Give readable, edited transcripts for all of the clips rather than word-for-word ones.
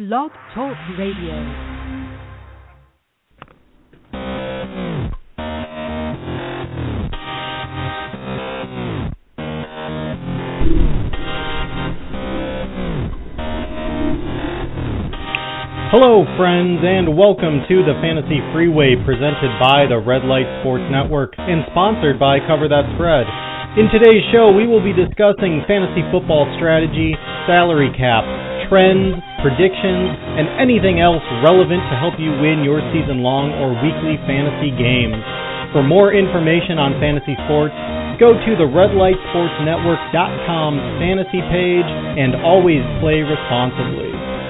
Blog Talk Radio. Hello, friends, and welcome to the Fantasy Freeway presented by the Red Light Sports Network and sponsored by Cover That Spread. In today's show, we will be discussing fantasy football strategy, salary cap, trends, predictions, and anything else relevant to help you win your season-long or weekly fantasy games. For more information on fantasy sports, go to the redlightsportsnetwork.com fantasy page and always play responsibly.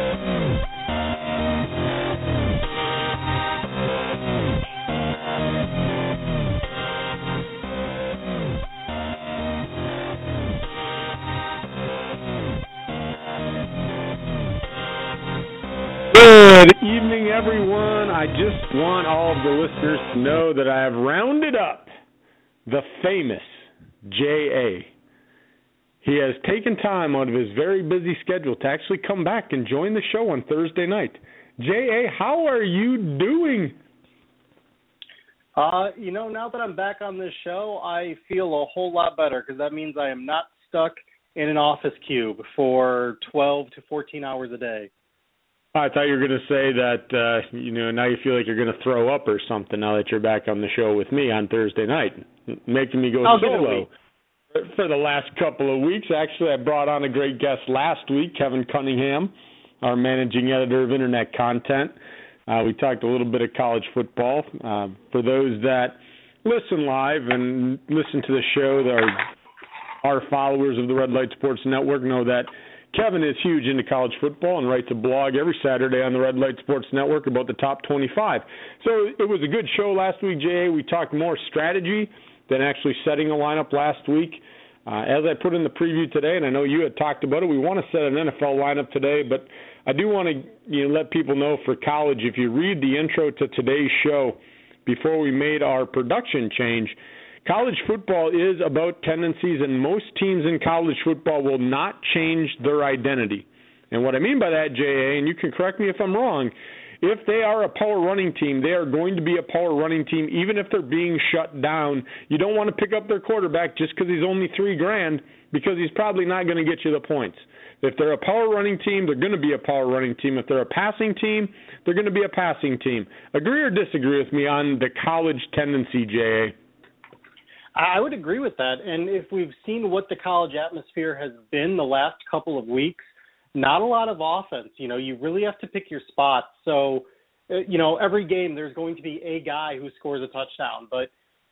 Good evening, everyone. I just want all of the listeners to know that I have rounded up the famous J.A. He has taken time out of his very busy schedule to actually come back and join the show on Thursday night. J.A., how are you doing? Now that I'm back on this show, I feel a whole lot better because that means I am not stuck in an office cube for 12 to 14 hours a day. I thought you were going to say that, now you feel like you're going to throw up or something now that you're back on the show with me on Thursday night, making me go solo for the last couple of weeks. Actually, I brought on a great guest last week, Kevin Cunningham, our managing editor of Internet Content. We talked a little bit of college football. For those that listen live and listen to the show, our followers of the Red Light Sports Network know that Kevin is huge into college football and writes a blog every Saturday on the Red Light Sports Network about the top 25. So it was a good show last week, Jay. We talked more strategy than actually setting a lineup last week. As I put in the preview today, and I know you had talked about it, we want to set an NFL lineup today, but I do want to let people know for college, if you read the intro to today's show before we made our production change, college football is about tendencies, and most teams in college football will not change their identity. And what I mean by that, J.A., and you can correct me if I'm wrong, if they are a power running team, they are going to be a power running team, even if they're being shut down. You don't want to pick up their quarterback just because he's only $3,000, because he's probably not going to get you the points. If they're a power running team, they're going to be a power running team. If they're a passing team, they're going to be a passing team. Agree or disagree with me on the college tendency, J.A.? I would agree with that. And if we've seen what the college atmosphere has been the last couple of weeks, not a lot of offense. You really have to pick your spots. So, every game there's going to be a guy who scores a touchdown. But,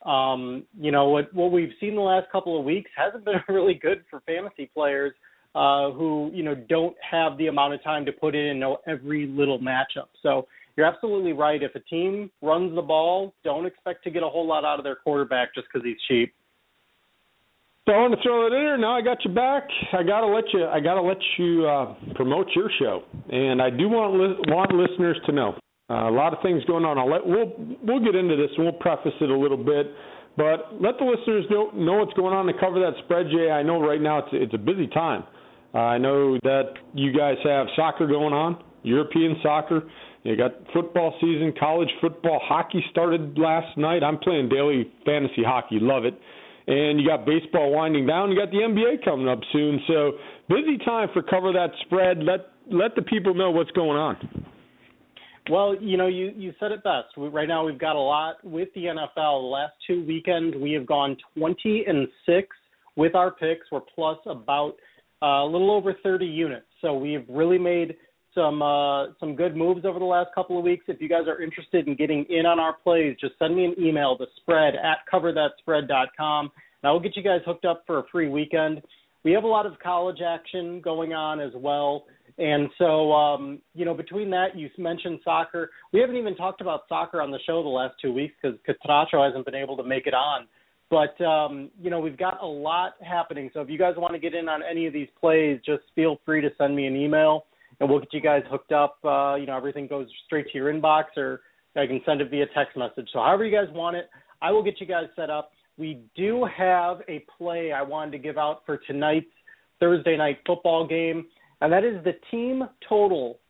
what we've seen the last couple of weeks hasn't been really good for fantasy players who, don't have the amount of time to put in and know every little matchup. So you're absolutely right. If a team runs the ball, don't expect to get a whole lot out of their quarterback just because he's cheap. So I want to throw it in there. Now I got you back. I gotta let you promote your show, and I do want listeners to know a lot of things going on. We'll get into this and we'll preface it a little bit, but let the listeners know what's going on to Cover That Spread, Jay. I know right now it's a busy time. I know that you guys have soccer going on, European soccer. You got football season, college football, hockey started last night. I'm playing daily fantasy hockey, love it. And you got baseball winding down. You got the NBA coming up soon. So busy time for Cover That Spread. Let the people know what's going on. Well, you said it best. Right now we've got a lot with the NFL. The last 2 weekends we have gone 20-6 with our picks. We're plus about a little over 30 units. So we've really made some good moves over the last couple of weeks. If you guys are interested in getting in on our plays, just send me an email to spread@coverthatspread.com, and I will get you guys hooked up for a free weekend. We have a lot of college action going on as well, and so, between that, you mentioned soccer. We haven't even talked about soccer on the show the last 2 weeks because Catracho hasn't been able to make it on. But, we've got a lot happening, so if you guys want to get in on any of these plays, just feel free to send me an email. And we'll get you guys hooked up. Everything goes straight to your inbox, or I can send it via text message. So however you guys want it, I will get you guys set up. We do have a play I wanted to give out for tonight's Thursday night football game, and that is the team total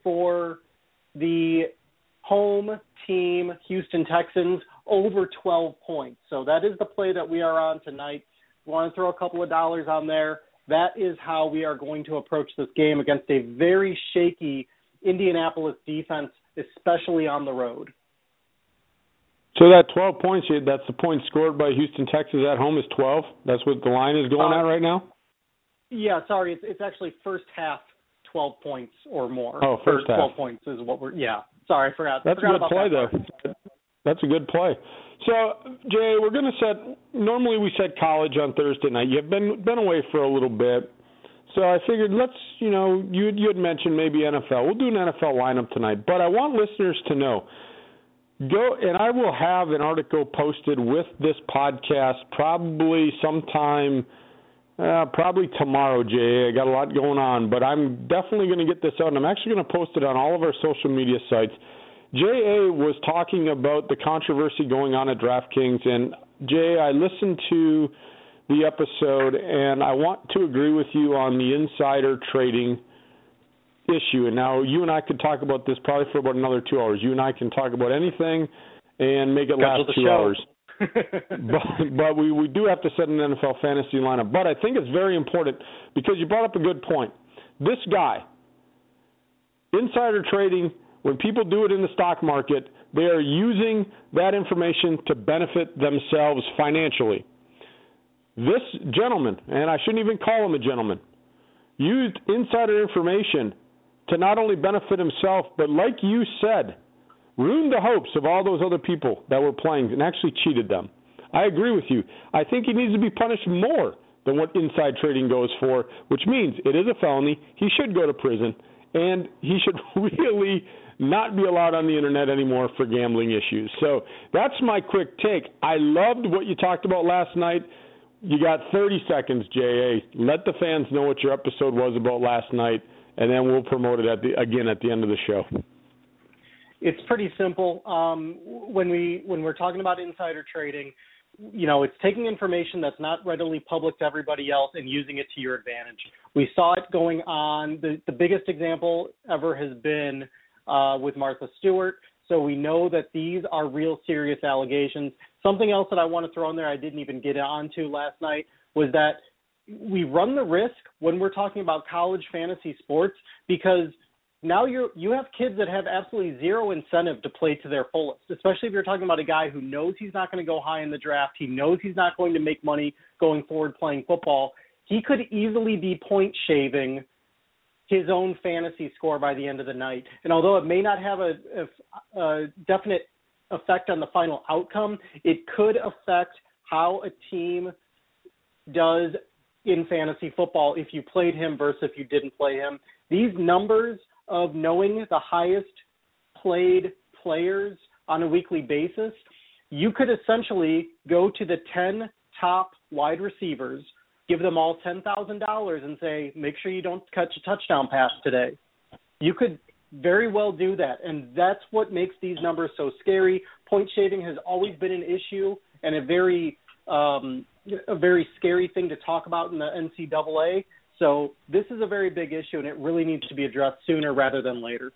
for the home team, Houston Texans, over 12 points. So that is the play that we are on tonight. We want to throw a couple of dollars on there. That is how we are going to approach this game against a very shaky Indianapolis defense, especially on the road. So that 12 points, that's the point scored by Houston Texans at home is 12? That's what the line is going at right now? Yeah, sorry. It's actually first half 12 points or more. Oh, first half. 12 points is what we're – yeah. Sorry, I forgot. That's a good play, though. That's a good play. So, Jay, we're going to set – normally we set college on Thursday night. You've been away for a little bit. So I figured let's, you had mentioned maybe NFL. We'll do an NFL lineup tonight. But I want listeners to know, and I will have an article posted with this podcast probably sometime, probably tomorrow, Jay. I got a lot going on, but I'm definitely going to get this out, and I'm actually going to post it on all of our social media sites. J.A. was talking about the controversy going on at DraftKings, and Jay, I listened to the episode, and I want to agree with you on the insider trading issue. And now you and I could talk about this probably for about another 2 hours. You and I can talk about anything and make it last 2 hours. but we do have to set an NFL fantasy lineup. But I think it's very important because you brought up a good point. This guy, insider trading, when people do it in the stock market, they are using that information to benefit themselves financially. This gentleman, and I shouldn't even call him a gentleman, used insider information to not only benefit himself, but like you said, ruined the hopes of all those other people that were playing and actually cheated them. I agree with you. I think he needs to be punished more than what inside trading goes for, which means it is a felony. He should go to prison, and he should really not be allowed on the internet anymore for gambling issues. So that's my quick take. I loved what you talked about last night. You got 30 seconds, J.A. Let the fans know what your episode was about last night, and then we'll promote it again at the end of the show. It's pretty simple. When we're talking about insider trading, it's taking information that's not readily public to everybody else and using it to your advantage. We saw it going on. The biggest example ever has been with Martha Stewart. So we know that these are real serious allegations. Something else that I want to throw in there I didn't even get onto last night was that we run the risk when we're talking about college fantasy sports because now you have kids that have absolutely zero incentive to play to their fullest, especially if you're talking about a guy who knows he's not going to go high in the draft. He knows he's not going to make money going forward playing football. He could easily be point shaving his own fantasy score by the end of the night. And although it may not have a definite effect on the final outcome, it could affect how a team does in fantasy football if you played him versus if you didn't play him. These numbers of knowing the highest played players on a weekly basis, you could essentially go to the 10 top wide receivers, give them all $10,000 and say, make sure you don't catch a touchdown pass today. You could very well do that, and that's what makes these numbers so scary. Point shaving has always been an issue and a very scary thing to talk about in the NCAA. So this is a very big issue, and it really needs to be addressed sooner rather than later.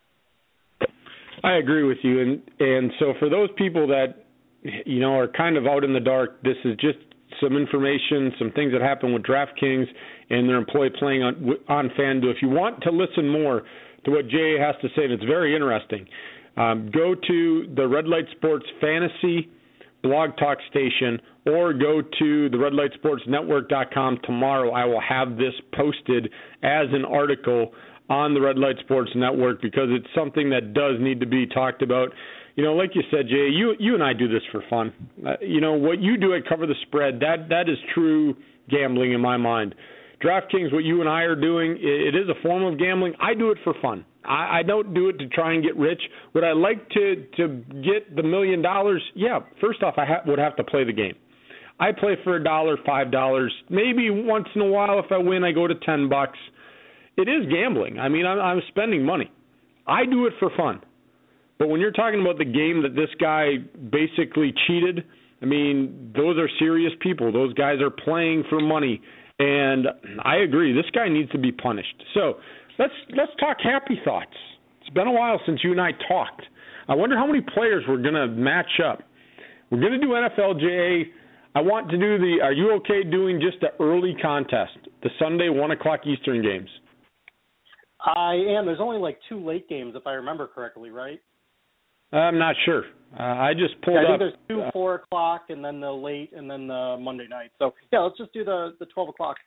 I agree with you, and so for those people that are kind of out in the dark, this is just some information, some things that happen with DraftKings and their employee playing on FanDuel. If you want to listen more to what Jay has to say, and it's very interesting, go to the Red Light Sports Fantasy blog talk station or go to the redlightsportsnetwork.com tomorrow. I will have this posted as an article on the Red Light Sports Network because it's something that does need to be talked about. Like you said, Jay, you and I do this for fun. What you do at Cover the Spread, that is true gambling in my mind. DraftKings, what you and I are doing, it is a form of gambling. I do it for fun. I don't do it to try and get rich. Would I like to get the $1 million? Yeah, first off, I would have to play the game. I play for $1, $5. Maybe once in a while, if I win, I go to $10. It is gambling. I mean, I'm spending money. I do it for fun. But when you're talking about the game that this guy basically cheated, I mean, those are serious people. Those guys are playing for money. And I agree, this guy needs to be punished. So let's talk happy thoughts. It's been a while since you and I talked. I wonder how many players we're going to match up. We're going to do NFLJA. I want to do are you okay doing just the early contest, the Sunday 1 o'clock Eastern games? I am. There's only like 2 late games, if I remember correctly, right? I'm not sure. I just pulled up. I think there's 2 4 o'clock, and then the late, and then the Monday night. So, yeah, let's just do the 12 o'clock.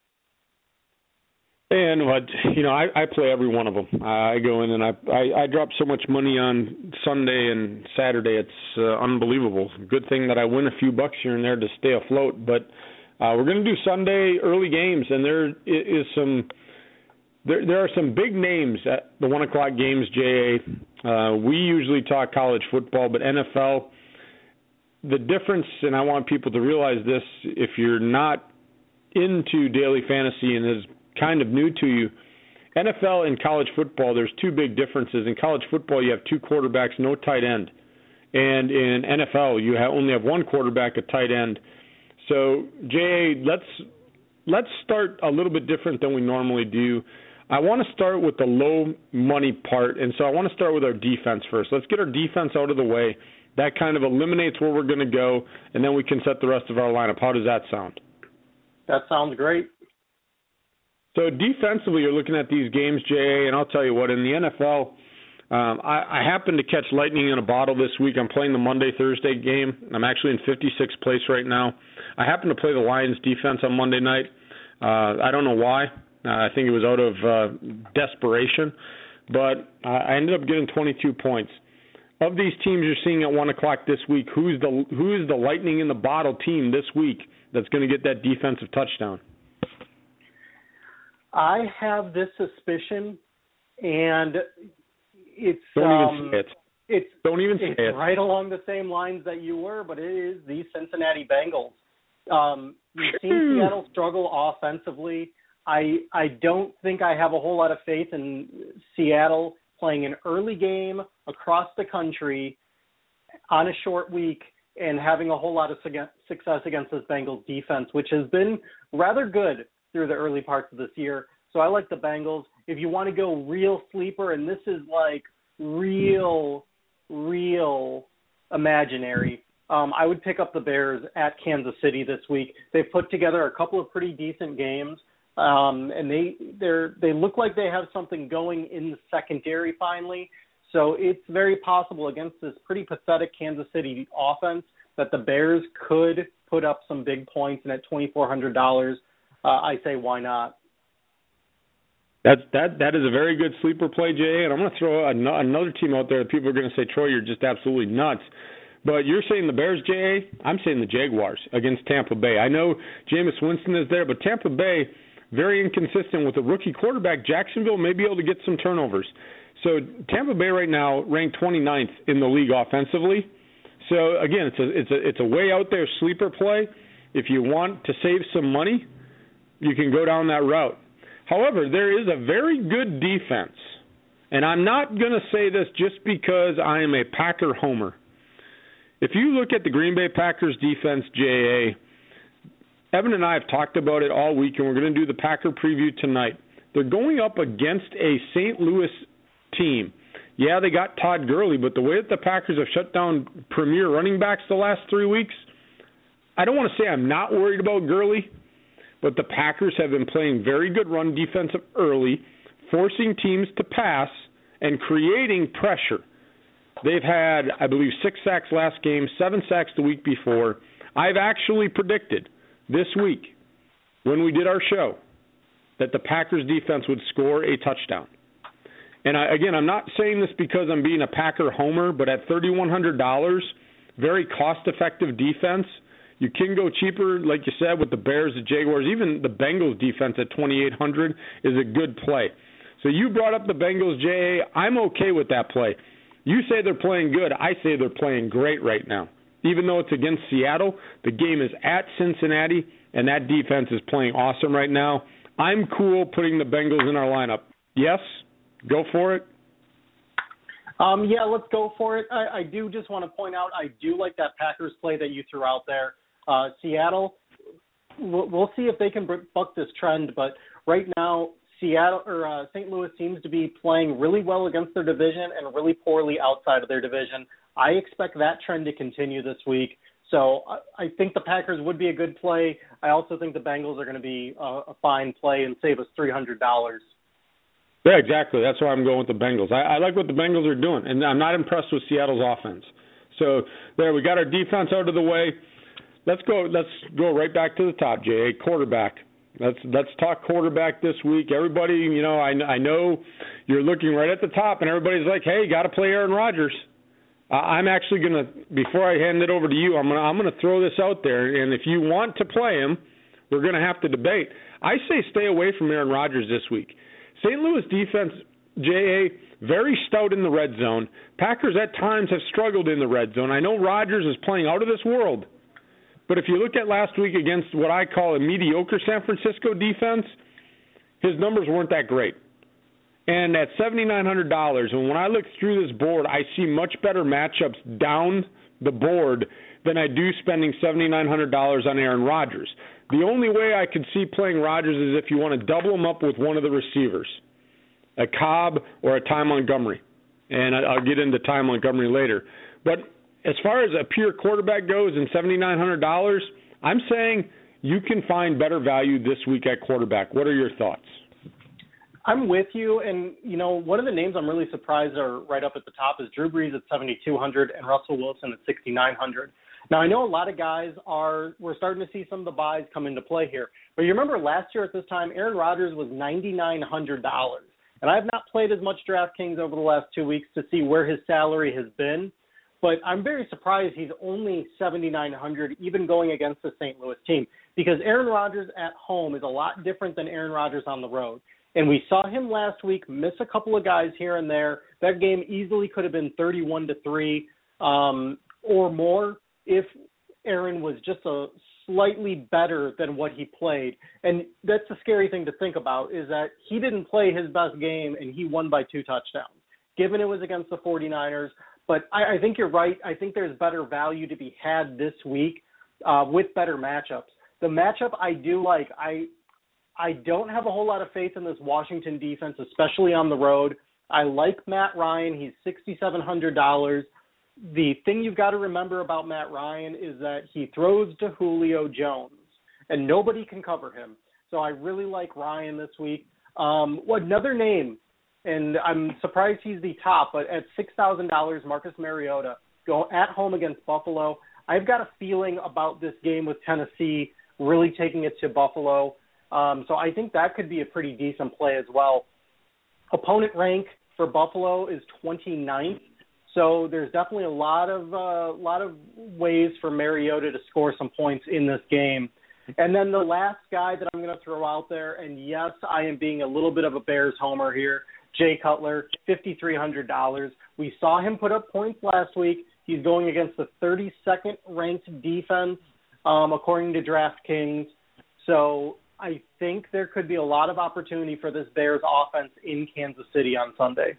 And I play every one of them. I go in and I drop so much money on Sunday and Saturday. It's unbelievable. Good thing that I win a few bucks here and there to stay afloat. But we're going to do Sunday early games, and there are some big names at the 1 o'clock games. JA. We usually talk college football, but NFL. The difference, and I want people to realize this: if you're not into daily fantasy and is kind of new to you, NFL and college football, there's 2 big differences. In college football, you have 2 quarterbacks, no tight end. And in NFL, you only have 1 quarterback, a tight end. So, Jay, let's start a little bit different than we normally do. I want to start with the low money part, and so I want to start with our defense first. Let's get our defense out of the way. That kind of eliminates where we're going to go, and then we can set the rest of our lineup. How does that sound? That sounds great. So defensively, you're looking at these games, Jay, and I'll tell you what, in the NFL, I happened to catch lightning in a bottle this week. I'm playing the Monday-Thursday game. I'm actually in 56th place right now. I happened to play the Lions defense on Monday night. I don't know why. I think it was out of desperation. But I ended up getting 22 points. Of these teams you're seeing at 1 o'clock this week, who is the lightning in the bottle team this week that's going to get that defensive touchdown? I have this suspicion, and it's Don't even say it. It's right along the same lines that you were, but it is the Cincinnati Bengals. You've seen Seattle struggle offensively. I don't think I have a whole lot of faith in Seattle playing an early game across the country on a short week and having a whole lot of success against this Bengals defense, which has been rather good through the early parts of this year. So I like the Bengals. If you want to go real sleeper, and this is like real imaginary, I would pick up the Bears at Kansas City this week. They've put together a couple of pretty decent games, and they look like they have something going in the secondary finally. So it's very possible against this pretty pathetic Kansas City offense that the Bears could put up some big points, and at $2,400, I say why not? That is a very good sleeper play, Jay, and I'm going to throw another team out there that people are going to say, Troy, you're just absolutely nuts. But you're saying the Bears, Jay. I'm saying the Jaguars against Tampa Bay. I know Jameis Winston is there, but Tampa Bay, very inconsistent with a rookie quarterback. Jacksonville may be able to get some turnovers. So Tampa Bay right now ranked 29th in the league offensively. So, again, it's a way out there sleeper play. If you want to save some money, you can go down that route. However, there is a very good defense, and I'm not going to say this just because I am a Packer homer. If you look at the Green Bay Packers defense, J.A., Evan and I have talked about it all week, and we're going to do the Packer preview tonight. They're going up against a St. Louis team. Yeah, they got Todd Gurley, but the way that the Packers have shut down premier running backs the last 3 weeks, I don't want to say I'm not worried about Gurley, but the Packers have been playing very good run defense early, forcing teams to pass and creating pressure. They've had, I believe, 6 sacks last game, 7 sacks the week before. I've actually predicted this week, when we did our show, that the Packers defense would score a touchdown. And again, I'm not saying this because I'm being a Packer homer, but at $3,100, very cost-effective defense. You can go cheaper, like you said, with the Bears, the Jaguars. Even the Bengals defense at $2,800 is a good play. So you brought up the Bengals, J.A. I'm okay with that play. You say they're playing good. I say they're playing great right now. Even though it's against Seattle, the game is at Cincinnati, and that defense is playing awesome right now. I'm cool putting the Bengals in our lineup. Yes? Go for it? Yeah, let's go for it. I do just want to point out, I do like that Packers play that you threw out there. Seattle, we'll see if they can buck this trend, but right now St. Louis seems to be playing really well against their division and really poorly outside of their division. I expect that trend to continue this week. So I think the Packers would be a good play. I also think the Bengals are going to be a fine play and save us $300. Yeah, exactly. That's why I'm going with the Bengals. I like what the Bengals are doing, and I'm not impressed with Seattle's offense. So there, we got our defense out of the way. Let's go right back to the top, Jay. Quarterback. Let's talk quarterback this week. Everybody, you know, I know you're looking right at the top, and everybody's like, "Hey, got to play Aaron Rodgers." I'm actually gonna, before I hand it over to you, I'm gonna throw this out there, and if you want to play him, we're gonna have to debate. I say stay away from Aaron Rodgers this week. St. Louis defense, J.A., very stout in the red zone. Packers at times have struggled in the red zone. I know Rodgers is playing out of this world, but if you look at last week against what I call a mediocre San Francisco defense, his numbers weren't that great. And at $7,900, and when I look through this board, I see much better matchups down the board than I do spending $7,900 on Aaron Rodgers. The only way I could see playing Rodgers is if you want to double him up with one of the receivers, a Cobb or a Ty Montgomery. And I'll get into Ty Montgomery later. But as far as a pure quarterback goes and $7,900, I'm saying you can find better value this week at quarterback. What are your thoughts? I'm with you, and, you know, one of the names I'm really surprised are right up at the top is Drew Brees at $7,200 and Russell Wilson at $6,900. Now, I know a lot of guys we're starting to see some of the buys come into play here, but you remember last year at this time, Aaron Rodgers was $9,900, and I have not played as much DraftKings over the last 2 weeks to see where his salary has been, but I'm very surprised he's only $7,900 even going against the St. Louis team, because Aaron Rodgers at home is a lot different than Aaron Rodgers on the road. And we saw him last week miss a couple of guys here and there. That game easily could have been 31-3 or more if Aaron was just a slightly better than what he played. And that's the scary thing to think about, is that he didn't play his best game and he won by 2 touchdowns, given it was against the 49ers. But I think you're right. I think there's better value to be had this week with better matchups. The matchup I do like, I don't have a whole lot of faith in this Washington defense, especially on the road. I like Matt Ryan. He's $6,700. The thing you've got to remember about Matt Ryan is that he throws to Julio Jones, and nobody can cover him. So I really like Ryan this week. Another name, and I'm surprised he's the top, but at $6,000, Marcus Mariota, go at home against Buffalo. I've got a feeling about this game with Tennessee really taking it to Buffalo. So I think that could be a pretty decent play as well. Opponent rank for Buffalo is 29th, so there's definitely a lot of ways for Mariota to score some points in this game. And then the last guy that I'm going to throw out there, and yes, I am being a little bit of a Bears homer here, Jay Cutler, $5,300. We saw him put up points last week. He's going against the 32nd ranked defense, according to DraftKings. So I think there could be a lot of opportunity for this Bears offense in Kansas City on Sunday.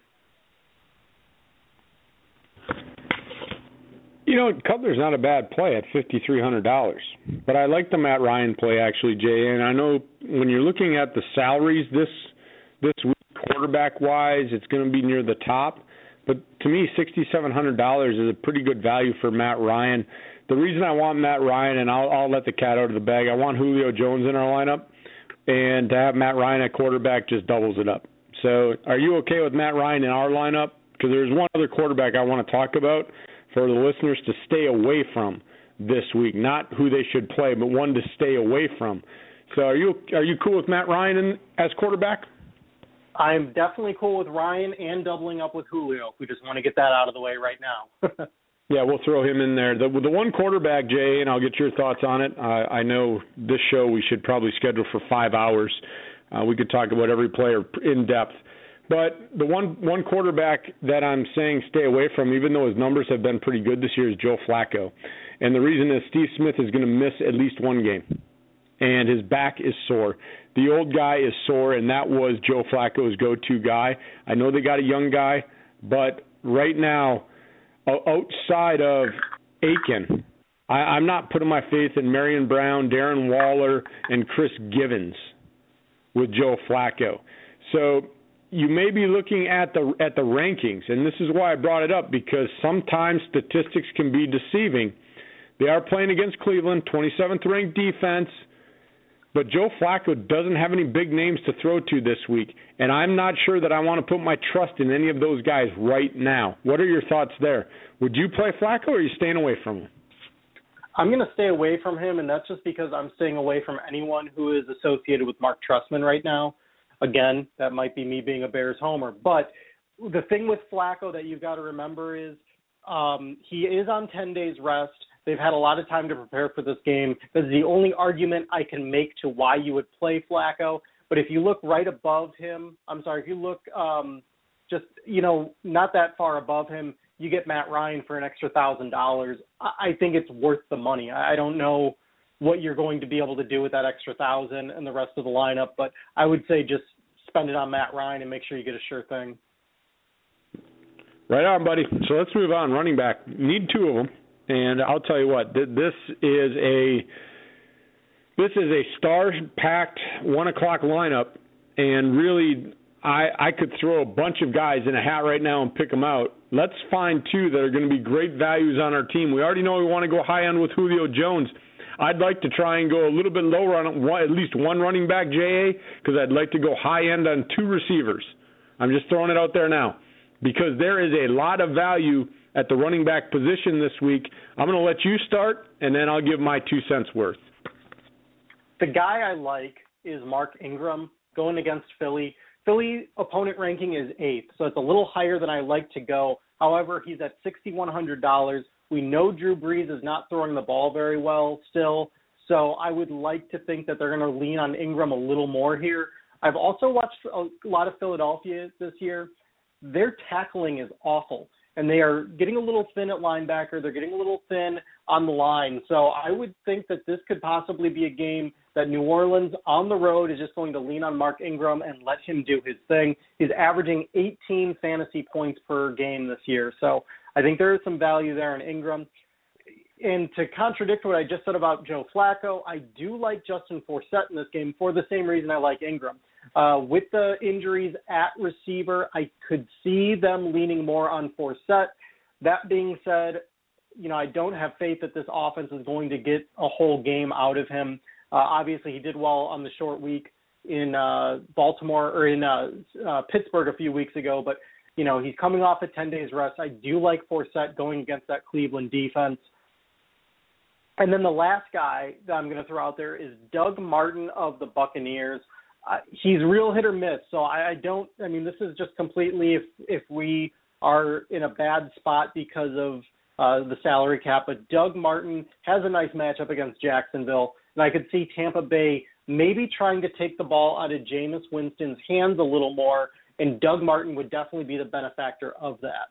You know, Cutler's not a bad play at $5,300, but I like the Matt Ryan play actually, Jay. And I know when you're looking at the salaries this week, quarterback-wise, it's going to be near the top. But to me, $6,700 is a pretty good value for Matt Ryan. The reason I want Matt Ryan, and I'll let the cat out of the bag, I want Julio Jones in our lineup, and to have Matt Ryan at quarterback just doubles it up. So are you okay with Matt Ryan in our lineup? Because there's one other quarterback I want to talk about for the listeners to stay away from this week. Not who they should play, but one to stay away from. So are you cool with Matt Ryan as quarterback? I'm definitely cool with Ryan and doubling up with Julio. We just want to get that out of the way right now. Yeah, we'll throw him in there. The one quarterback, Jay, and I'll get your thoughts on it. I know this show we should probably schedule for 5 hours. We could talk about every player in depth. But the one quarterback that I'm saying stay away from, even though his numbers have been pretty good this year, is Joe Flacco. And the reason is Steve Smith is going to miss at least one game. And his back is sore. The old guy is sore, and that was Joe Flacco's go-to guy. I know they got a young guy, but right now, outside of Aiken, I'm not putting my faith in Marion Brown, Darren Waller, and Chris Givens with Joe Flacco. So you may be looking at the rankings, and this is why I brought it up, because sometimes statistics can be deceiving. They are playing against Cleveland, 27th ranked defense, but Joe Flacco doesn't have any big names to throw to this week, and I'm not sure that I want to put my trust in any of those guys right now. What are your thoughts there? Would you play Flacco, or are you staying away from him? I'm going to stay away from him, and that's just because I'm staying away from anyone who is associated with Mark Trestman right now. Again, that might be me being a Bears homer. But the thing with Flacco that you've got to remember is he is on 10 days rest. They've had a lot of time to prepare for this game. That's the only argument I can make to why you would play Flacco. But if you look right above him, if you look not that far above him, you get Matt Ryan for an extra $1,000. I think it's worth the money. I don't know what you're going to be able to do with that extra $1,000 and the rest of the lineup, but I would say just spend it on Matt Ryan and make sure you get a sure thing. Right on, buddy. So let's move on. Running back. Need two of them, and I'll tell you what. This is a star-packed 1 o'clock lineup, and really I could throw a bunch of guys in a hat right now and pick them out. Let's find two that are going to be great values on our team. We already know we want to go high end with Julio Jones. I'd like to try and go a little bit lower on at least one running back, J.A., because I'd like to go high end on two receivers. I'm just throwing it out there now because there is a lot of value at the running back position this week. I'm going to let you start, and then I'll give my 2 cents worth. The guy I like is Mark Ingram going against Philly. Philly opponent ranking is 8th, so it's a little higher than I like to go. However, he's at $6,100. We know Drew Brees is not throwing the ball very well still, so I would like to think that they're going to lean on Ingram a little more here. I've also watched a lot of Philadelphia this year. Their tackling is awful, and they are getting a little thin at linebacker. They're getting a little thin on the line. So I would think that this could possibly be a game that New Orleans on the road is just going to lean on Mark Ingram and let him do his thing. He's averaging 18 fantasy points per game this year. So I think there is some value there in Ingram. And to contradict what I just said about Joe Flacco, I do like Justin Forsett in this game for the same reason I like Ingram. With the injuries at receiver, I could see them leaning more on Forsett. That being said, I don't have faith that this offense is going to get a whole game out of him. Obviously, he did well on the short week in Baltimore or in Pittsburgh a few weeks ago, but he's coming off a 10 days rest. I do like Forsett going against that Cleveland defense. And then the last guy that I'm going to throw out there is Doug Martin of the Buccaneers. He's real hit or miss, so this is just completely if we are in a bad spot because of the salary cap, but Doug Martin has a nice matchup against Jacksonville, and I could see Tampa Bay maybe trying to take the ball out of Jameis Winston's hands a little more, and Doug Martin would definitely be the benefactor of that.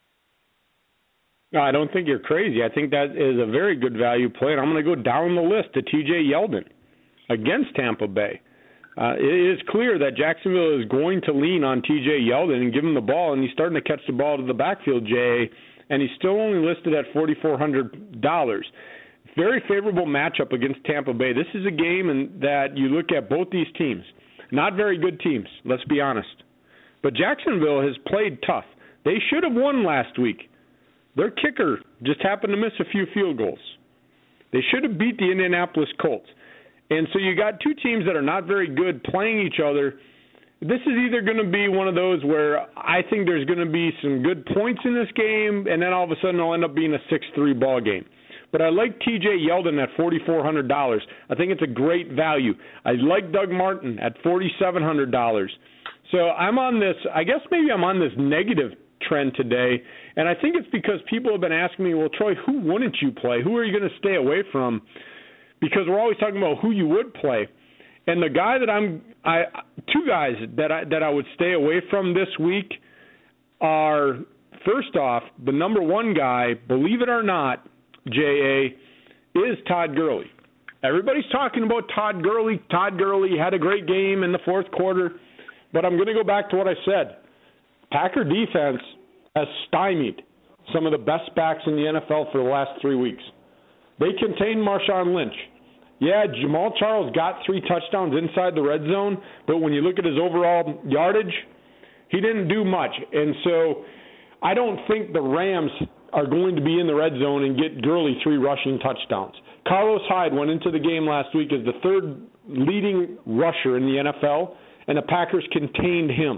No, I don't think you're crazy. I think that is a very good value play, and I'm going to go down the list to T.J. Yeldon against Tampa Bay. It is clear that Jacksonville is going to lean on T.J. Yeldon and give him the ball, and he's starting to catch the ball to the backfield, J.A., and he's still only listed at $4,400. Very favorable matchup against Tampa Bay. This is a game that you look at both these teams. Not very good teams, let's be honest. But Jacksonville has played tough. They should have won last week. Their kicker just happened to miss a few field goals. They should have beat the Indianapolis Colts. And so you got two teams that are not very good playing each other. This is either going to be one of those where I think there's going to be some good points in this game, and then all of a sudden it'll end up being a 6-3 ball game. But I like T.J. Yeldon at $4,400. I think it's a great value. I like Doug Martin at $4,700. So I'm on this, I guess maybe I'm on this negative trend today, and I think it's because people have been asking me, well, Troy, who wouldn't you play? Who are you going to stay away from? Because we're always talking about who you would play. And the guy that two guys that I would stay away from this week are, first off, the number one guy, believe it or not, J.A., is Todd Gurley. Everybody's talking about Todd Gurley. Todd Gurley had a great game in the fourth quarter, but I'm going to go back to what I said. Packer defense has stymied some of the best backs in the NFL for the last 3 weeks. They contained Marshawn Lynch. Yeah, Jamal Charles got 3 touchdowns inside the red zone, but when you look at his overall yardage, he didn't do much. And so I don't think the Rams are going to be in the red zone and get Gurley 3 rushing touchdowns. Carlos Hyde went into the game last week as the 3rd leading rusher in the NFL, and the Packers contained him.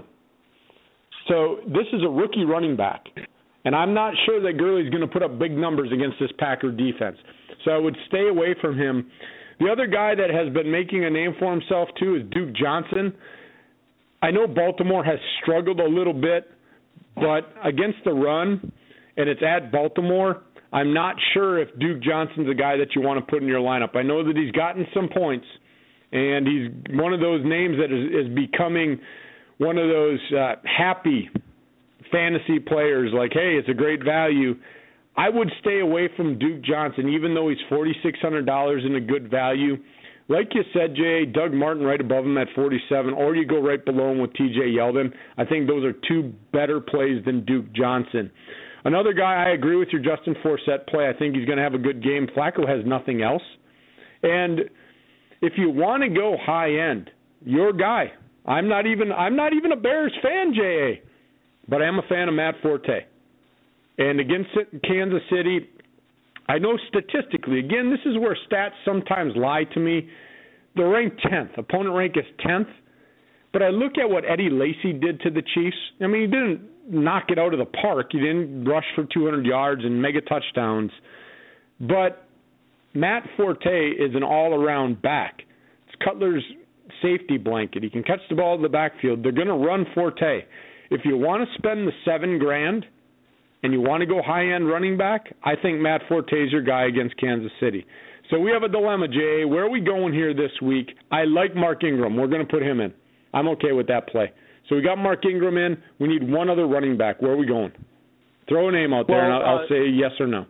So this is a rookie running back, and I'm not sure that Gurley's going to put up big numbers against this Packer defense. So I would stay away from him. The other guy that has been making a name for himself, too, is Duke Johnson. I know Baltimore has struggled a little bit, but against the run, and it's at Baltimore, I'm not sure if Duke Johnson's a guy that you want to put in your lineup. I know that he's gotten some points, and he's one of those names that is becoming one of those happy fantasy players, like, hey, it's a great value. I would stay away from Duke Johnson, even though he's $4,600 in a good value. Like you said, Jay, Doug Martin right above him at 47, or you go right below him with T.J. Yeldon. I think those are 2 better plays than Duke Johnson. Another guy, I agree with your Justin Forsett play. I think he's going to have a good game. Flacco has nothing else. And if you want to go high end, your guy. I'm not even a Bears fan, J.A., but I am a fan of Matt Forte. And against Kansas City, I know statistically, again, this is where stats sometimes lie to me. They're ranked 10th. Opponent rank is 10th. But I look at what Eddie Lacy did to the Chiefs. I mean, he didn't knock it out of the park. He didn't rush for 200 yards and mega touchdowns. But Matt Forte is an all-around back. It's Cutler's safety blanket. He can catch the ball in the backfield. They're going to run Forte. If you want to spend the $7,000 and you want to go high-end running back, I think Matt Forte is your guy against Kansas City. So we have a dilemma, Jay. Where are we going here this week? I like Mark Ingram. We're going to put him in. I'm okay with that play. So we got Mark Ingram in. We need one other running back. Where are we going? Throw a name out there, and I'll say yes or no.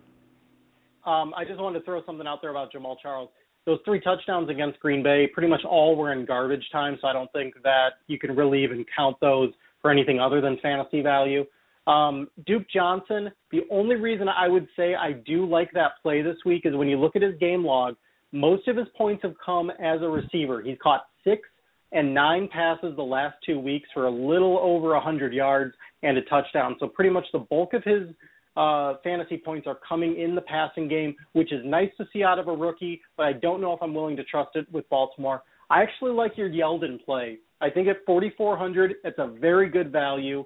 I just wanted to throw something out there about Jamal Charles. Those 3 touchdowns against Green Bay, pretty much all were in garbage time, so I don't think that you can really even count those for anything other than fantasy value. Duke Johnson, the only reason I would say I do like that play this week is when you look at his game log, most of his points have come as a receiver. He's caught 6 and 9 passes the last 2 weeks for a little over 100 yards and a touchdown. So pretty much the bulk of his fantasy points are coming in the passing game, which is nice to see out of a rookie, but I don't know if I'm willing to trust it with Baltimore. I actually like your Yeldon play. I think at 4,400, it's a very good value.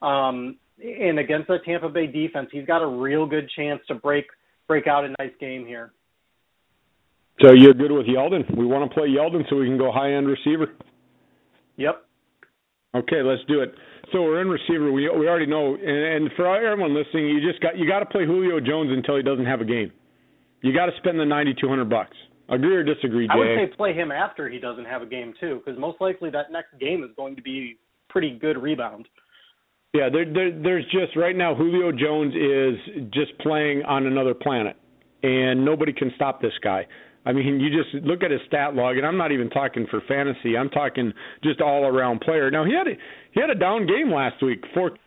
And against the Tampa Bay defense, he's got a real good chance to break out a nice game here. So you're good with Yeldon? We want to play Yeldon so we can go high-end receiver? Yep. Okay, let's do it. So we're in receiver. We already know, and for everyone listening, you got to play Julio Jones until he doesn't have a game. You got to spend the $9,200. Agree or disagree, Jay? I would say play him after he doesn't have a game too, because most likely that next game is going to be pretty good rebound. Yeah, there's just right now Julio Jones is just playing on another planet, and nobody can stop this guy. I mean, you just look at his stat log, and I'm not even talking for fantasy. I'm talking just all-around player. Now, he had a down game last week,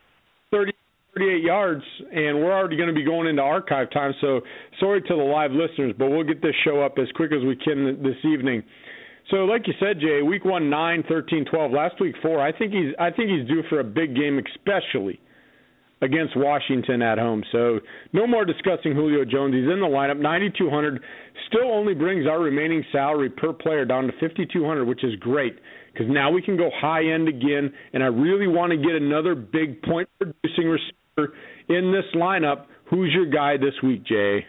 38 yards, and we're already going to be going into archive time, so sorry to the live listeners, but we'll get this show up as quick as we can this evening. So, like you said, Jay, week 1, 9, 13, 12. Last week, 4. I think he's due for a big game, especially against Washington at home. So, no more discussing Julio Jones. He's in the lineup, $9,200. Still only brings our remaining salary per player down to $5,200, which is great because now we can go high end again. And I really want to get another big point producing receiver in this lineup. Who's your guy this week, Jay?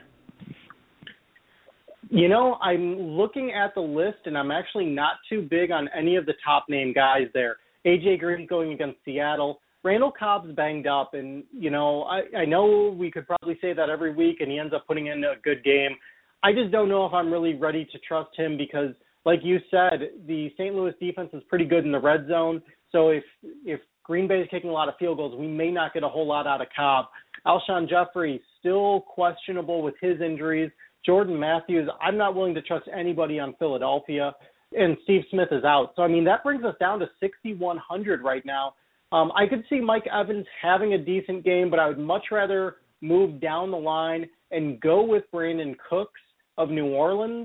You know, I'm looking at the list, and I'm actually not too big on any of the top-name guys there. A.J. Green going against Seattle. Randall Cobb's banged up, and, you know, I know we could probably say that every week, and he ends up putting in a good game. I just don't know if I'm really ready to trust him because, like you said, the St. Louis defense is pretty good in the red zone. So if Green Bay is kicking a lot of field goals, we may not get a whole lot out of Cobb. Alshon Jeffrey, still questionable with his injuries. Jordan Matthews, I'm not willing to trust anybody on Philadelphia, and Steve Smith is out. So, I mean, that brings us down to 6,100 right now. I could see Mike Evans having a decent game, but I would much rather move down the line and go with Brandon Cooks of New Orleans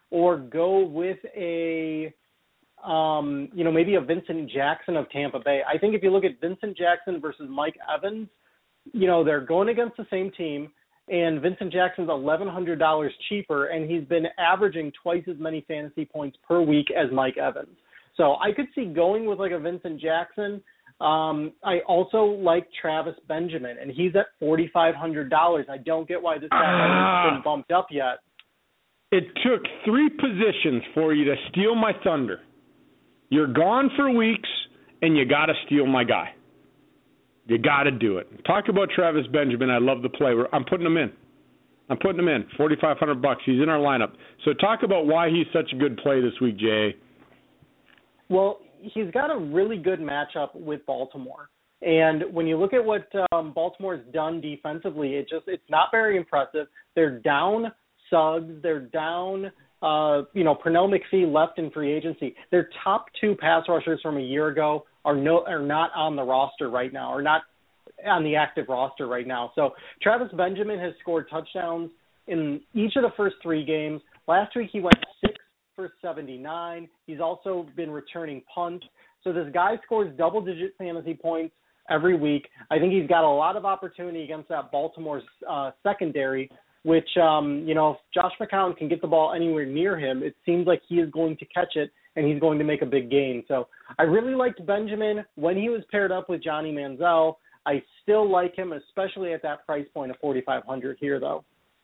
or go with a maybe a Vincent Jackson of Tampa Bay. I think if you look at Vincent Jackson versus Mike Evans, they're going against the same team, and Vincent Jackson's $1,100 cheaper, and he's been averaging twice as many fantasy points per week as Mike Evans. So I could see going with like a Vincent Jackson. I also like Travis Benjamin, and he's at $4,500. I don't get why this guy hasn't been bumped up yet. It took 3 positions for you to steal my thunder. You're gone for weeks, and you got to steal my guy. You got to do it. Talk about Travis Benjamin. I love the play. I'm putting him in. $4,500. He's in our lineup. So talk about why he's such a good play this week, Jay. Well, he's got a really good matchup with Baltimore. And when you look at what Baltimore's done defensively, it's not very impressive. They're down Suggs. They're down Pernell McPhee left in free agency. Their top 2 pass rushers from a year ago are not on the roster right now, or not on the active roster right now. So Travis Benjamin has scored touchdowns in each of the first 3 games. Last week he went 6 for 79. He's also been returning punts. So this guy scores double-digit fantasy points every week. I think he's got a lot of opportunity against that Baltimore secondary, which, if Josh McCown can get the ball anywhere near him, it seems like he is going to catch it and he's going to make a big gain. So I really liked Benjamin when he was paired up with Johnny Manziel. I still like him, especially at that price point of $4,500 here, though.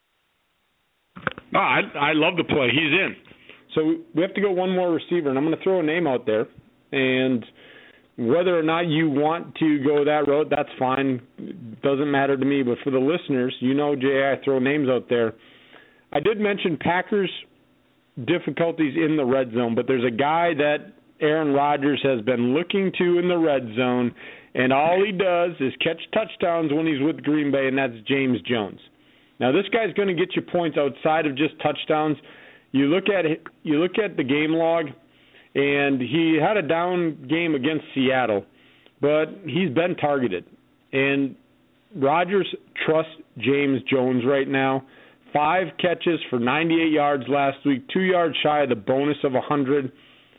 I love the play. He's in. So we have to go one more receiver, and I'm going to throw a name out there. And whether or not you want to go that road, that's fine. Doesn't matter to me. But for the listeners, Jay, I throw names out there. I did mention Packers' difficulties in the red zone, but there's a guy that Aaron Rodgers has been looking to in the red zone, and all he does is catch touchdowns when he's with Green Bay, and that's James Jones. Now, this guy's going to get you points outside of just touchdowns. You look at the game log, and he had a down game against Seattle, but he's been targeted. And Rodgers trusts James Jones right now. 5 catches for 98 yards last week, 2 yards shy of the bonus of 100.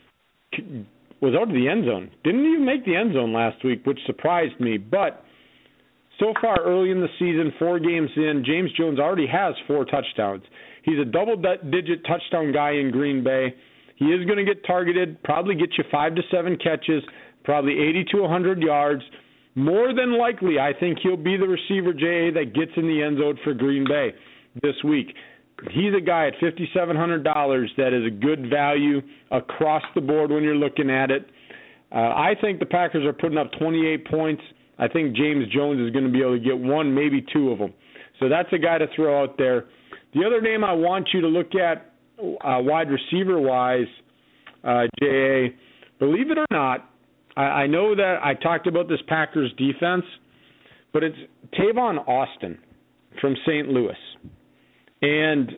Was out of the end zone. Didn't even make the end zone last week, which surprised me. But so far early in the season, 4 games in, James Jones already has 4 touchdowns. He's a double-digit touchdown guy in Green Bay. He is going to get targeted, probably get you 5 to 7 catches, probably 80 to 100 yards. More than likely, I think he'll be the receiver, J.A., that gets in the end zone for Green Bay this week. He's a guy at $5,700 that is a good value across the board when you're looking at it. I think the Packers are putting up 28 points. I think James Jones is going to be able to get 1, maybe 2 of them. So that's a guy to throw out there. The other name I want you to look at wide receiver-wise, J.A., believe it or not, I know that I talked about this Packers defense, but it's Tavon Austin from St. Louis. And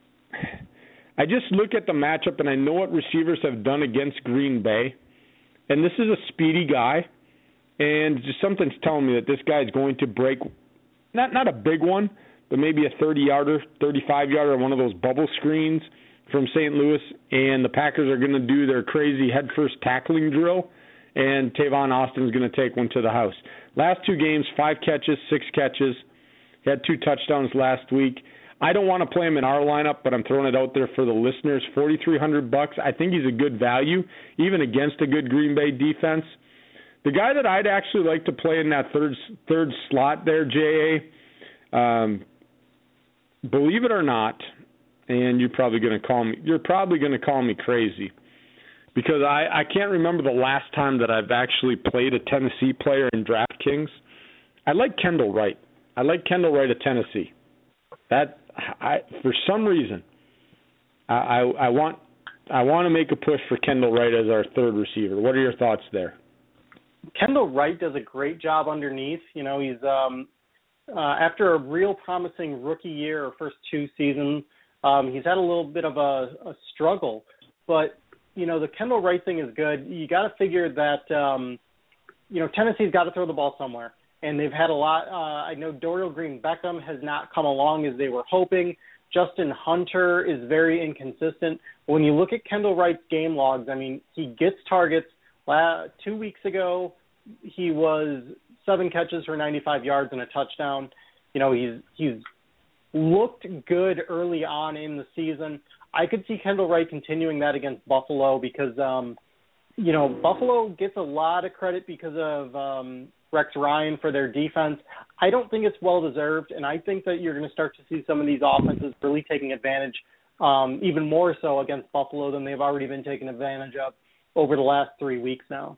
I just look at the matchup, and I know what receivers have done against Green Bay. And this is a speedy guy. And just something's telling me that this guy's going to break, not a big one, but maybe a 30-yarder, 35-yarder, one of those bubble screens from St. Louis. And the Packers are going to do their crazy head-first tackling drill. And Tavon Austin is going to take one to the house. Last 2 games, 5 catches, 6 catches. He had 2 touchdowns last week. I don't want to play him in our lineup, but I'm throwing it out there for the listeners. $4,300. I think he's a good value, even against a good Green Bay defense. The guy that I'd actually like to play in that third slot there, J.A., believe it or not, and you're probably going to call me crazy, because I can't remember the last time that I've actually played a Tennessee player in DraftKings. I like Kendall Wright. I like Kendall Wright of Tennessee. For some reason, I want to make a push for Kendall Wright as our third receiver. What are your thoughts there? Kendall Wright does a great job underneath. He's after a real promising rookie year or first 2 seasons, he's had a little bit of a struggle. But, the Kendall Wright thing is good. You got to figure that, Tennessee's got to throw the ball somewhere. and they've had a lot. I know Dorial Green-Beckham has not come along as they were hoping. Justin Hunter is very inconsistent. When you look at Kendall Wright's game logs, I mean, he gets targets. 2 weeks ago, he was 7 catches for 95 yards and a touchdown. You know, he's looked good early on in the season. I could see Kendall Wright continuing that against Buffalo because, you know, Buffalo gets a lot of credit because of Rex Ryan for their defense. I don't think it's well-deserved, and I think that you're going to start to see some of these offenses really taking advantage, even more so against Buffalo than they've already been taking advantage of over the last 3 weeks now.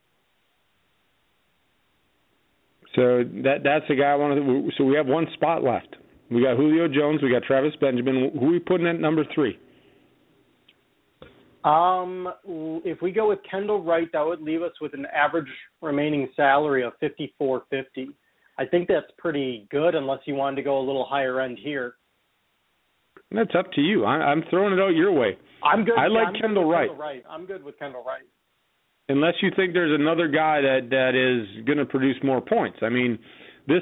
So that's the guy I wanted to – so we have one spot left. We got Julio Jones. We got Travis Benjamin. Who are we putting at number 3? If we go with Kendall Wright, that would leave us with an average remaining salary of $54.50. I think that's pretty good unless you wanted to go a little higher end here. That's up to you. I'm throwing it out your way. I'm good. I like Kendall Wright. I'm good with Kendall Wright. Unless you think there's another guy that is going to produce more points. I mean, this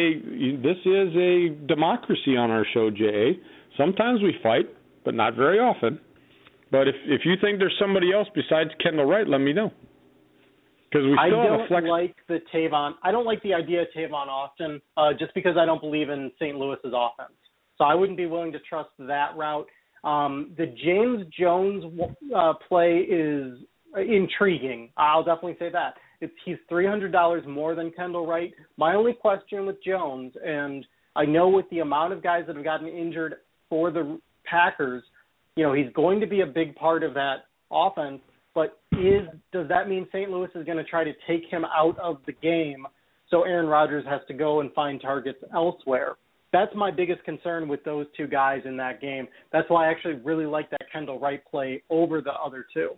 is a democracy on our show, J.A. Sometimes we fight, but not very often. But if you think there's somebody else besides Kendall Wright, let me know. Because we still have a flex. I don't like the idea of Tavon Austin, just because I don't believe in St. Louis's offense. So I wouldn't be willing to trust that route. The James Jones play is intriguing. I'll definitely say that. He's $300 more than Kendall Wright. My only question with Jones, and I know with the amount of guys that have gotten injured for the Packers, you know, he's going to be a big part of that offense, but does that mean St. Louis is going to try to take him out of the game so Aaron Rodgers has to go and find targets elsewhere? That's my biggest concern with those two guys in that game. That's why I actually really like that Kendall Wright play over the other two.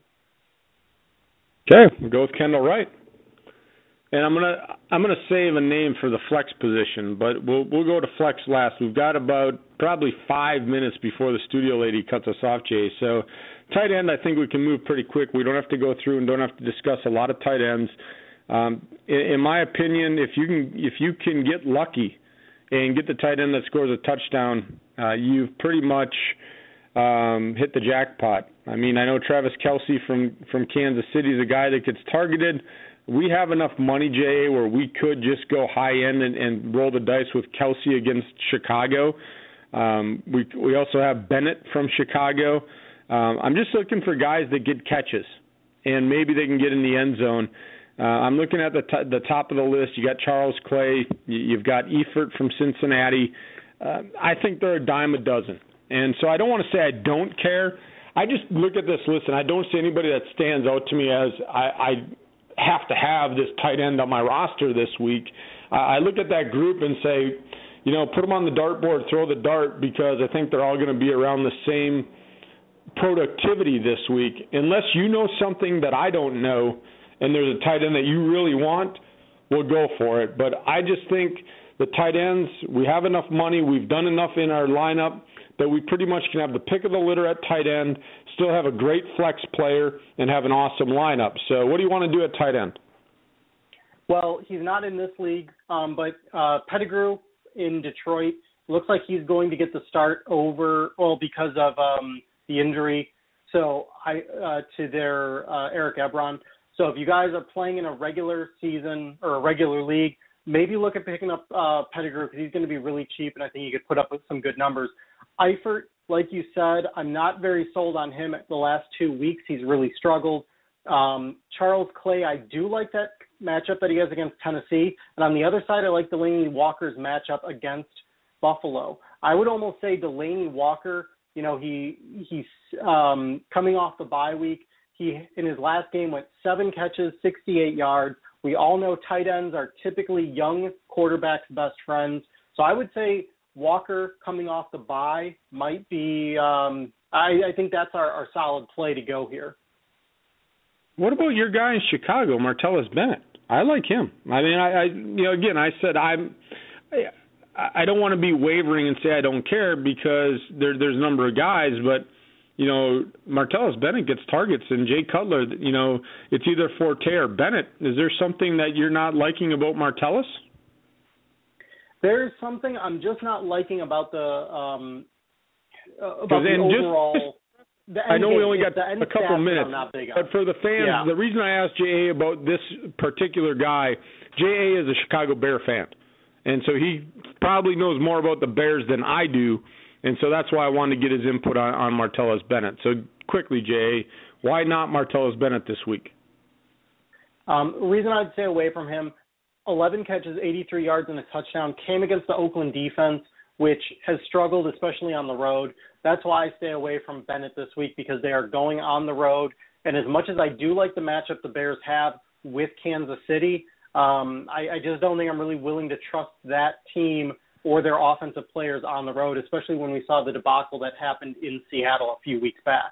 Okay, we'll go with Kendall Wright. And I'm gonna save a name for the flex position, but we'll go to flex last. We've got about probably 5 minutes before the studio lady cuts us off, Jay. So tight end, I think we can move pretty quick. We don't have to go through and don't have to discuss a lot of tight ends. In my opinion, if you can get lucky and get the tight end that scores a touchdown, you've pretty much hit the jackpot. I mean, I know Travis Kelce from Kansas City is a guy that gets targeted. We have enough money, J.A., where we could just go high end and roll the dice with Kelce against Chicago. We also have Bennett from Chicago. I'm just looking for guys that get catches, and maybe they can get in the end zone. I'm looking at the top of the list. You got Charles Clay. You've got Eifert from Cincinnati. I think they're a dime a dozen. And so I don't want to say I don't care. I just look at this list, and I don't see anybody that stands out to me as I have to have this tight end on my roster this week. I look at that group and say, you know, put them on the dartboard, throw the dart, because I think they're all going to be around the same productivity this week. Unless you know something that I don't know and there's a tight end that you really want, we'll go for it. But I just think the tight ends, we have enough money, we've done enough in our lineup that we pretty much can have the pick of the litter at tight end, still have a great flex player, and have an awesome lineup. So what do you want to do at tight end? Well, he's not in this league, but Pettigrew in Detroit looks like he's going to get the start because of the injury to their Eric Ebron. So if you guys are playing in a regular season or a regular league, maybe look at picking up Pettigrew because he's going to be really cheap, and I think he could put up with some good numbers. Eifert, like you said, I'm not very sold on him the last 2 weeks. He's really struggled. Charles Clay, I do like that matchup that he has against Tennessee. And on the other side, I like Delaney Walker's matchup against Buffalo. I would almost say Delaney Walker, you know, he's coming off the bye week. He, in his last game, went 7 catches, 68 yards. We all know tight ends are typically young quarterbacks' best friends. So I would say Walker coming off the bye might be I think that's our solid play to go here. What about your guy in Chicago, Martellus Bennett? I like him. I mean, again, I said I don't want to be wavering and say I don't care because there's a number of guys, but you know, Martellus Bennett gets targets, and Jay Cutler, you know, it's either Forte or Bennett. Is there something that you're not liking about Martellus? There's something I'm just not liking about the overall. I know we only got a couple minutes, but for the fans, the reason I asked J.A. about this particular guy, J.A. is a Chicago Bear fan, and so he probably knows more about the Bears than I do, and so that's why I wanted to get his input on Martellus Bennett. So quickly, J.A., why not Martellus Bennett this week? The reason I'd stay away from him, 11 catches, 83 yards, and a touchdown, came against the Oakland defense, which has struggled, especially on the road. That's why I stay away from Bennett this week, because they are going on the road. And as much as I do like the matchup the Bears have with Kansas City, I just don't think I'm really willing to trust that team or their offensive players on the road, especially when we saw the debacle that happened in Seattle a few weeks back.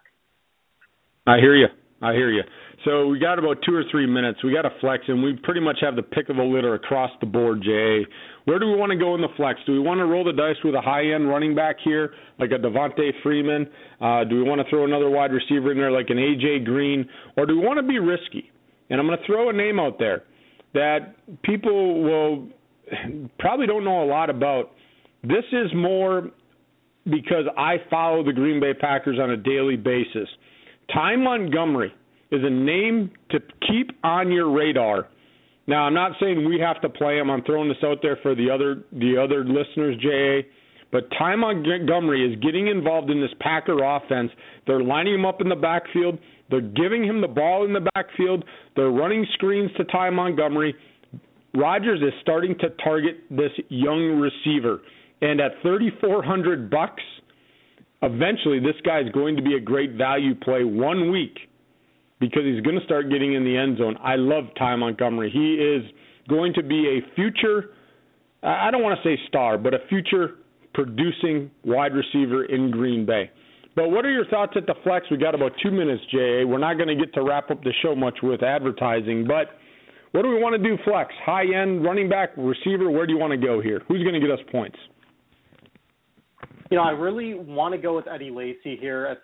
I hear you. So we got about 2 or 3 minutes. We got a flex, and we pretty much have the pick of the litter across the board, Jay. Where do we want to go in the flex? Do we want to roll the dice with a high-end running back here, like a Devontae Freeman? Do we want to throw another wide receiver in there like an A.J. Green? Or do we want to be risky? And I'm going to throw a name out there that people will probably don't know a lot about. This is more because I follow the Green Bay Packers on a daily basis. Ty Montgomery is a name to keep on your radar. Now, I'm not saying we have to play him. I'm throwing this out there for the other listeners, J.A., but Ty Montgomery is getting involved in this Packer offense. They're lining him up in the backfield. They're giving him the ball in the backfield. They're running screens to Ty Montgomery. Rodgers is starting to target this young receiver. And at $3,400, eventually this guy is going to be a great value play 1 week because he's going to start getting in the end zone. I love Ty Montgomery. He is going to be a future, I don't want to say star, but a future producing wide receiver in Green Bay. But what are your thoughts at the flex? We got about 2 minutes, J.A. We're not going to get to wrap up the show much with advertising, but what do we want to do flex? High-end, running back, receiver, where do you want to go here? Who's going to get us points? You know, I really want to go with Eddie Lacy here at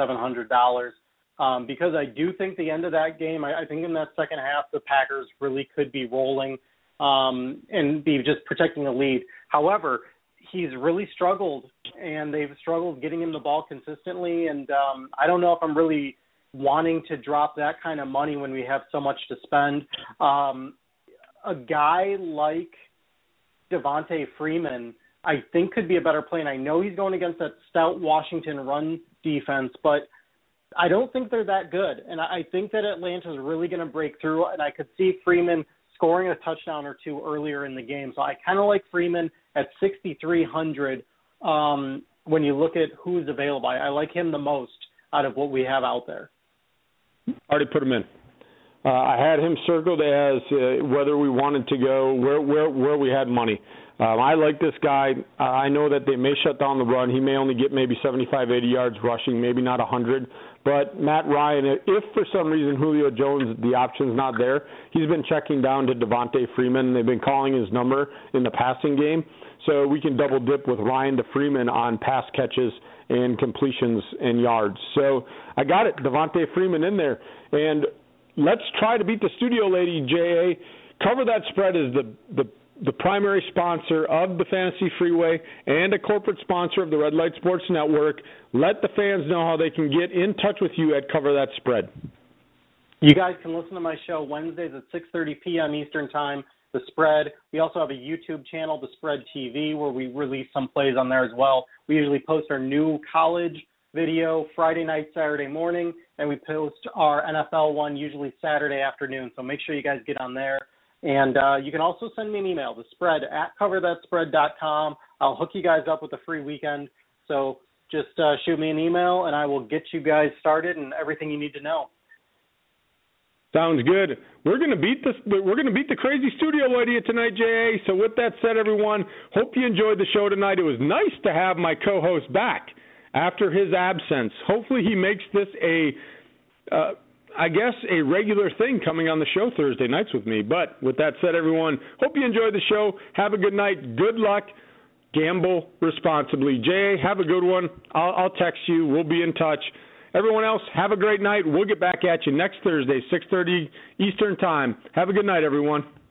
$6,700 because I do think the end of that game, I think in that second half, the Packers really could be rolling and be just protecting the lead. However, he's really struggled, and they've struggled getting him the ball consistently, and I don't know if I'm really wanting to drop that kind of money when we have so much to spend. A guy like Devontae Freeman, I think, could be a better play, and I know he's going against that stout Washington run defense, but I don't think they're that good, and I think that Atlanta's really going to break through, and I could see Freeman scoring a touchdown or two earlier in the game. So I kind of like Freeman at $6,300 when you look at who's available. I like him the most out of what we have out there. Already put him in. I had him circled as whether we wanted to go where we had money. I like this guy. I know that they may shut down the run. He may only get maybe 75, 80 yards rushing, maybe not 100. But Matt Ryan, if for some reason Julio Jones, the option's not there, he's been checking down to Devontae Freeman. They've been calling his number in the passing game. So we can double dip with Ryan to Freeman on pass catches and completions and yards. So I got it, Devontae Freeman in there. And let's try to beat the studio lady, J.A. Cover That Spread is the primary sponsor of the Fantasy Freeway and a corporate sponsor of the Red Light Sports Network. Let the fans know how they can get in touch with you at Cover That Spread. You guys can listen to my show Wednesdays at 6:30 p.m. Eastern Time, The Spread. We also have a YouTube channel, The Spread TV, where we release some plays on there as well. We usually post our new college video Friday night, Saturday morning, and we post our NFL one usually Saturday afternoon. So make sure you guys get on there. And you can also send me an email, thespread@coverthatspread.com. I'll hook you guys up with a free weekend. So just shoot me an email, and I will get you guys started and everything you need to know. Sounds good. We're going to beat the crazy studio lady tonight, J.A. So with that said, everyone, hope you enjoyed the show tonight. It was nice to have my co-host back after his absence. Hopefully he makes this a regular thing coming on the show Thursday nights with me. But with that said, everyone, hope you enjoyed the show. Have a good night. Good luck. Gamble responsibly. Jay, have a good one. I'll text you. We'll be in touch. Everyone else, have a great night. We'll get back at you next Thursday, 6:30 Eastern Time. Have a good night, everyone.